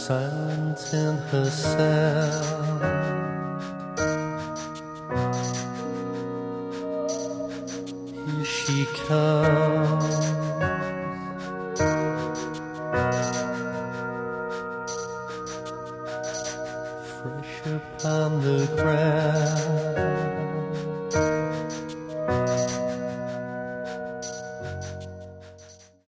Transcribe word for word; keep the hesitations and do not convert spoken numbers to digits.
silent in her sound. Here she comes, fresh upon the ground.